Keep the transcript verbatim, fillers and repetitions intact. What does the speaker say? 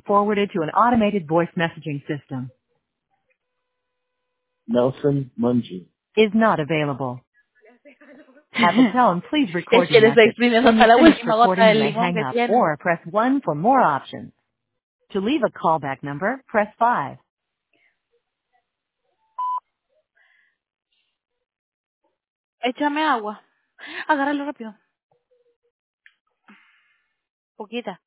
forwarded to an automated voice messaging system. Nelson Mungie. Is not available. At the tone, please Es record your que le estoy message. exprimiendo When you hasta la finish última gota recording, you del may limón hang que up tiene. or press one for more options. To leave a callback number, press five. Échame agua. Agárralo rápido. Poquita.